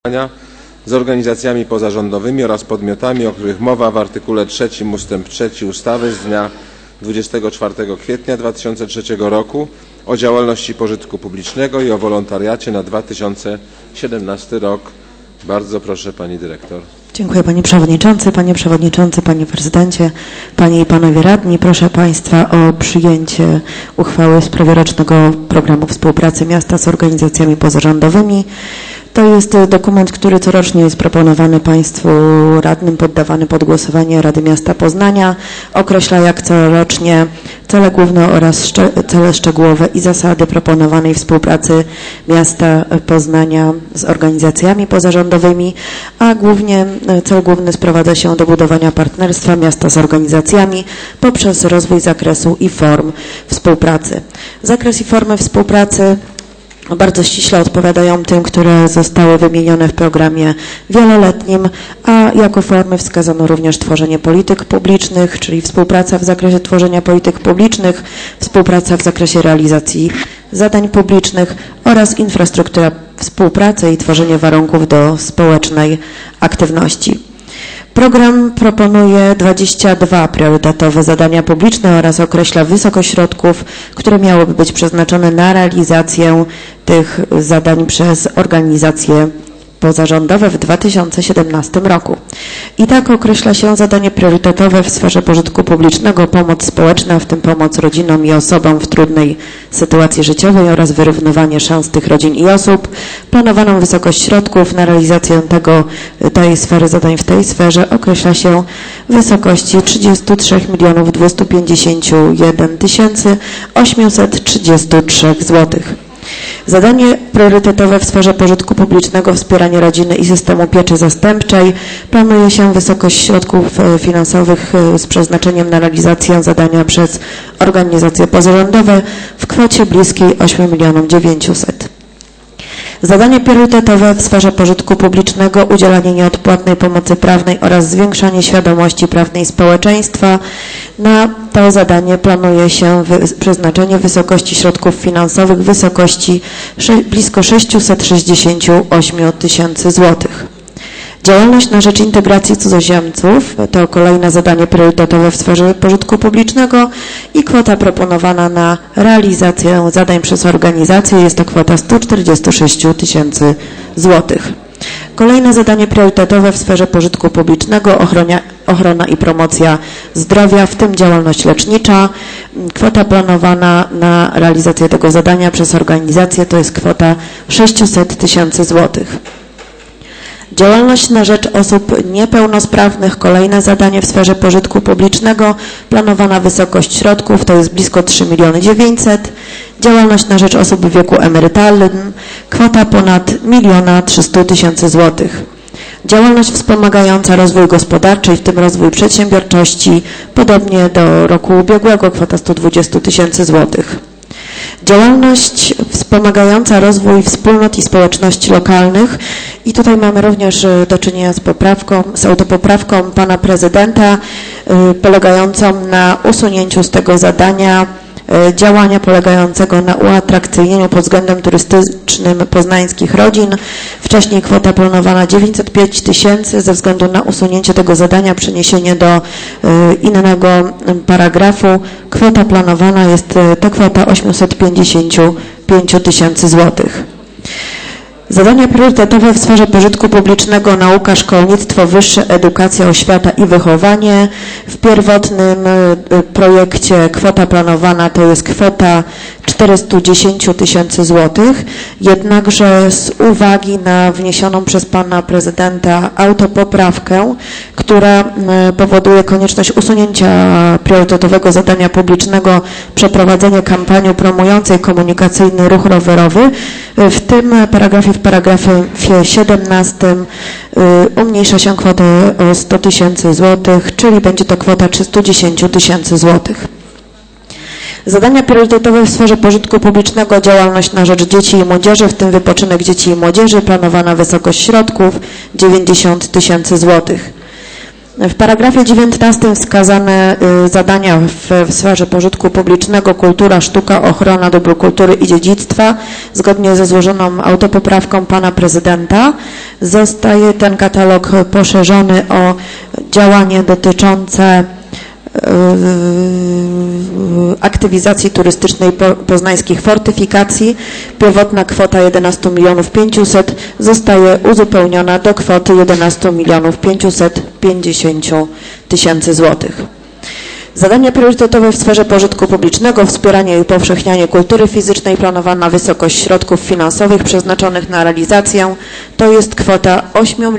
z organizacjami pozarządowymi oraz podmiotami, o których mowa w artykule 3 ustęp 3 ustawy z dnia 24 kwietnia 2003 roku o działalności pożytku publicznego i o wolontariacie na 2017 rok. Bardzo proszę Pani Dyrektor. Dziękuję Panie Przewodniczący, Panie Prezydencie, Panie i Panowie Radni. Proszę Państwa o przyjęcie uchwały w sprawie rocznego programu współpracy miasta z organizacjami pozarządowymi. To jest dokument, który corocznie jest proponowany Państwu radnym, poddawany pod głosowanie Rady Miasta Poznania. Określa jak corocznie cele główne oraz cele szczegółowe i zasady proponowanej współpracy miasta Poznania z organizacjami pozarządowymi, a głównie cel główny sprowadza się do budowania partnerstwa miasta z organizacjami poprzez rozwój zakresu i form współpracy. Zakres i formy współpracy bardzo ściśle odpowiadają tym, które zostały wymienione w programie wieloletnim, a jako formy wskazano również tworzenie polityk publicznych, czyli współpraca w zakresie tworzenia polityk publicznych, współpraca w zakresie realizacji zadań publicznych oraz infrastruktura współpracy i tworzenie warunków do społecznej aktywności. Program proponuje 22 priorytetowe zadania publiczne oraz określa wysokość środków, które miałyby być przeznaczone na realizację tych zadań przez organizacje pozarządowe w 2017 roku. I tak określa się zadanie priorytetowe w sferze pożytku publicznego, pomoc społeczna, w tym pomoc rodzinom i osobom w trudnej sytuacji życiowej oraz wyrównywanie szans tych rodzin i osób. Planowaną wysokość środków na realizację tej sfery zadań w tej sferze określa się w wysokości 33 251 833 zł. Zadanie priorytetowe w sferze pożytku publicznego, wspieranie rodziny i systemu pieczy zastępczej. Planuje się wysokość środków finansowych z przeznaczeniem na realizację zadania przez organizacje pozarządowe w kwocie bliskiej 8 900 000. Zadanie priorytetowe w sferze pożytku publicznego, udzielanie nieodpłatnej pomocy prawnej oraz zwiększanie świadomości prawnej społeczeństwa. Na to zadanie planuje się przeznaczenie wysokości środków finansowych w wysokości blisko 668 000 złotych. Działalność na rzecz integracji cudzoziemców to kolejne zadanie priorytetowe w sferze pożytku publicznego i kwota proponowana na realizację zadań przez organizację jest to kwota 146 000 złotych. Kolejne zadanie priorytetowe w sferze pożytku publicznego, ochrona i promocja zdrowia, w tym działalność lecznicza. Kwota planowana na realizację tego zadania przez organizację to jest kwota 600 000 złotych. Działalność na rzecz osób niepełnosprawnych, kolejne zadanie w sferze pożytku publicznego, planowana wysokość środków to jest blisko 3 900 000. Działalność na rzecz osób w wieku emerytalnym, kwota ponad 1 300 000 złotych. Działalność wspomagająca rozwój gospodarczy, w tym rozwój przedsiębiorczości, podobnie do roku ubiegłego, kwota 120 000 złotych. Działalność wspomagająca rozwój wspólnot i społeczności lokalnych i tutaj mamy również do czynienia z autopoprawką Pana Prezydenta polegającą na usunięciu z tego zadania działania polegającego na uatrakcyjnieniu pod względem turystycznym poznańskich rodzin. Wcześniej kwota planowana 905 000, ze względu na usunięcie tego zadania, przeniesienie do innego paragrafu. Kwota planowana jest to kwota 855 000 złotych. Zadania priorytetowe w sferze pożytku publicznego, nauka, szkolnictwo wyższe, edukacja, oświata i wychowanie. W pierwotnym projekcie kwota planowana to jest kwota 410 000 złotych, jednakże z uwagi na wniesioną przez Pana Prezydenta autopoprawkę, która powoduje konieczność usunięcia priorytetowego zadania publicznego, przeprowadzenie kampanii promującej komunikacyjny ruch rowerowy, w tym paragrafie, w paragrafie 17 umniejsza się kwotę o 100 000 złotych, czyli będzie to kwota 310 000 złotych. Zadania priorytetowe w sferze pożytku publicznego, działalność na rzecz dzieci i młodzieży, w tym wypoczynek dzieci i młodzieży, planowana wysokość środków 90 000 złotych. W paragrafie 19 wskazane zadania w sferze pożytku publicznego: kultura, sztuka, ochrona dóbr kultury i dziedzictwa. Zgodnie ze złożoną autopoprawką pana prezydenta zostaje ten katalog poszerzony o działanie dotyczące aktywizacji turystycznej poznańskich fortyfikacji. Pierwotna kwota 11 500 zostaje uzupełniona do kwoty 11 550 000 złotych. Zadania priorytetowe w sferze pożytku publicznego: wspieranie i upowszechnianie kultury fizycznej. Planowana wysokość środków finansowych przeznaczonych na realizację to jest kwota 8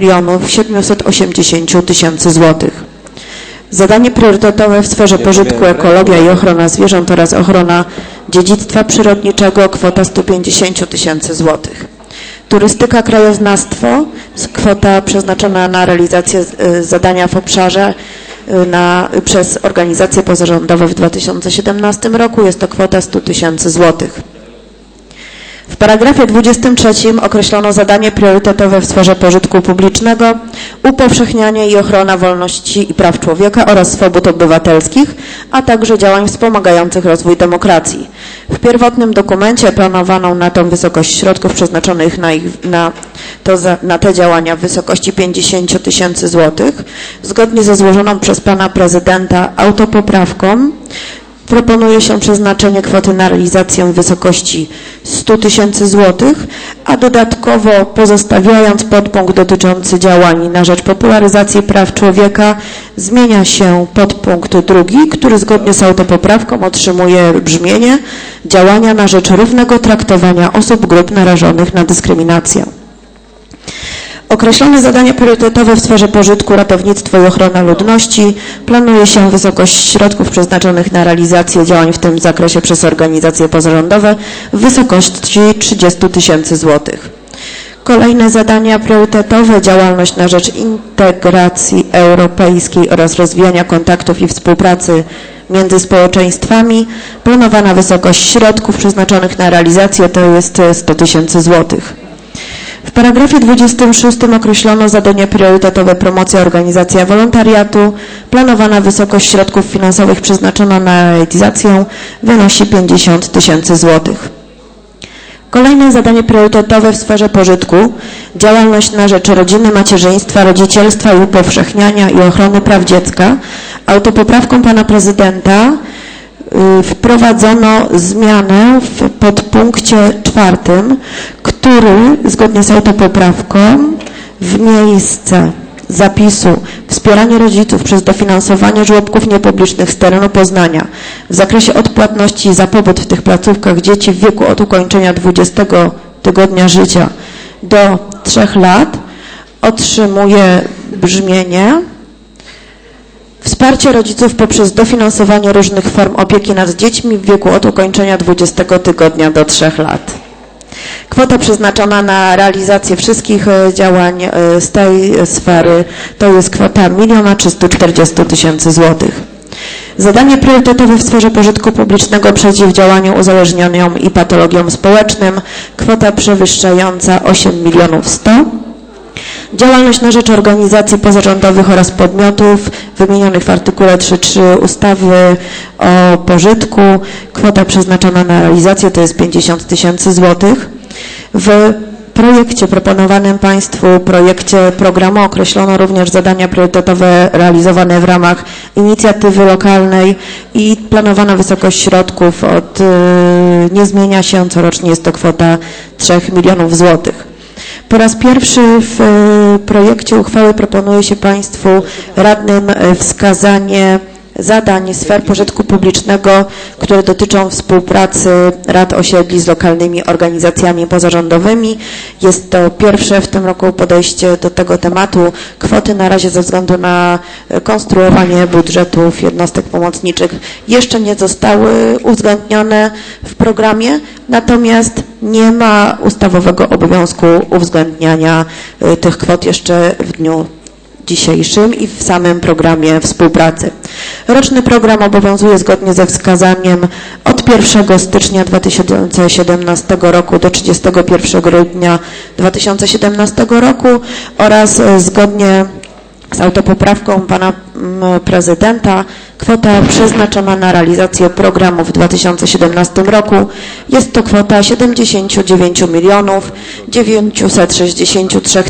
780 000 złotych. Zadanie priorytetowe w sferze pożytku: ekologia i ochrona zwierząt oraz ochrona dziedzictwa przyrodniczego, kwota 150 000 złotych. Turystyka, krajoznawstwo, kwota przeznaczona na realizację zadania w obszarze przez organizacje pozarządowe w 2017 roku jest to kwota 100 000 złotych. W paragrafie 23 określono zadanie priorytetowe w sferze pożytku publicznego: upowszechnianie i ochrona wolności i praw człowieka oraz swobód obywatelskich, a także działań wspomagających rozwój demokracji. W pierwotnym dokumencie planowano na tą wysokość środków przeznaczonych na te działania w wysokości 50 000 złotych. Zgodnie ze złożoną przez pana prezydenta autopoprawką proponuje się przeznaczenie kwoty na realizację w wysokości 100 000 złotych, a dodatkowo pozostawiając podpunkt dotyczący działań na rzecz popularyzacji praw człowieka, zmienia się podpunkt drugi, który zgodnie z autopoprawką otrzymuje brzmienie: działania na rzecz równego traktowania osób, grup narażonych na dyskryminację. Określone zadania priorytetowe w sferze pożytku: ratownictwo i ochrona ludności. Planuje się wysokość środków przeznaczonych na realizację działań w tym zakresie przez organizacje pozarządowe w wysokości 30 000 złotych. Kolejne zadania priorytetowe: działalność na rzecz integracji europejskiej oraz rozwijania kontaktów i współpracy między społeczeństwami. Planowana wysokość środków przeznaczonych na realizację to jest 100 000 złotych. W paragrafie 26 określono zadanie priorytetowe: promocja, organizacja wolontariatu. Planowana wysokość środków finansowych przeznaczona na realizację wynosi 50 000 złotych. Kolejne zadanie priorytetowe w sferze pożytku: działalność na rzecz rodziny, macierzyństwa, rodzicielstwa i upowszechniania i ochrony praw dziecka. Autopoprawką pana prezydenta wprowadzono zmianę w podpunkcie 4, który zgodnie z autopoprawką w miejsce zapisu wspieranie rodziców przez dofinansowanie żłobków niepublicznych z terenu Poznania w zakresie odpłatności za pobyt w tych placówkach dzieci w wieku od ukończenia 20 tygodnia życia do 3 lat otrzymuje brzmienie: wsparcie rodziców poprzez dofinansowanie różnych form opieki nad dziećmi w wieku od ukończenia 20 tygodnia do 3 lat. Kwota przeznaczona na realizację wszystkich działań z tej sfery to jest kwota 1 340 000 złotych. Zadanie priorytetowe w sferze pożytku publicznego: przeciwdziałaniu uzależnieniom i patologiom społecznym. Kwota przewyższająca 8 100 000. Działalność na rzecz organizacji pozarządowych oraz podmiotów wymienionych w artykule 3.3 ustawy o pożytku. Kwota przeznaczona na realizację to jest 50 000 złotych. W projekcie proponowanym Państwu, projekcie programu, określono również zadania priorytetowe realizowane w ramach inicjatywy lokalnej i planowana wysokość środków nie zmienia się, corocznie jest to kwota 3 milionów złotych. Po raz pierwszy w projekcie uchwały proponuje się Państwu radnym wskazanie zadań sfer pożytku publicznego, które dotyczą współpracy rad osiedli z lokalnymi organizacjami pozarządowymi. Jest to pierwsze w tym roku podejście do tego tematu. Kwoty na razie ze względu na konstruowanie budżetów jednostek pomocniczych jeszcze nie zostały uwzględnione w programie, natomiast nie ma ustawowego obowiązku uwzględniania tych kwot jeszcze w dniu dzisiejszym i w samym programie współpracy. Roczny program obowiązuje zgodnie ze wskazaniem od 1 stycznia 2017 roku do 31 grudnia 2017 roku oraz zgodnie z autopoprawką pana prezydenta kwota przeznaczona na realizację programu w 2017 roku jest to kwota 79 963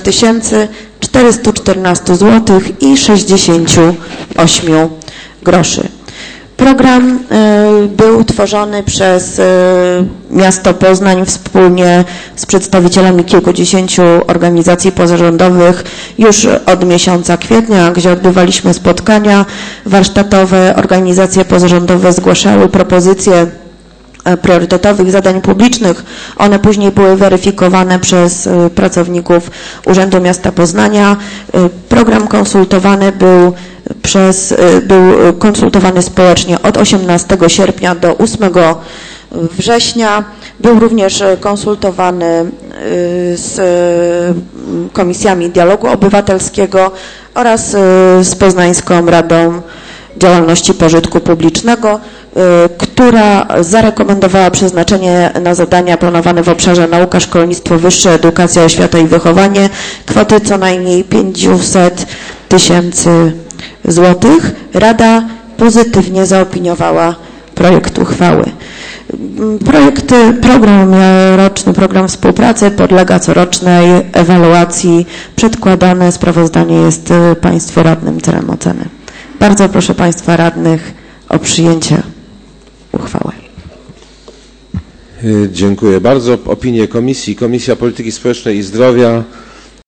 414 zł i 68 groszy. Program był tworzony przez miasto Poznań wspólnie z przedstawicielami kilkudziesięciu organizacji pozarządowych już od miesiąca kwietnia, gdzie odbywaliśmy spotkania warsztatowe. Organizacje pozarządowe zgłaszały propozycje priorytetowych zadań publicznych. One później były weryfikowane przez pracowników Urzędu Miasta Poznania. Program konsultowany był konsultowany społecznie od 18 sierpnia do 8 września. Był również konsultowany z komisjami dialogu obywatelskiego oraz z Poznańską Radą Działalności Pożytku Publicznego, która zarekomendowała przeznaczenie na zadania planowane w obszarze nauka, szkolnictwo wyższe, edukacja, oświata i wychowanie kwoty co najmniej 500 000 złotych. Rada pozytywnie zaopiniowała projekt uchwały. Roczny program współpracy podlega corocznej ewaluacji. Przedkładane sprawozdanie jest Państwu radnym celem oceny. Bardzo proszę Państwa radnych o przyjęcie uchwały. Dziękuję bardzo. Opinie komisji. Komisja Polityki Społecznej i Zdrowia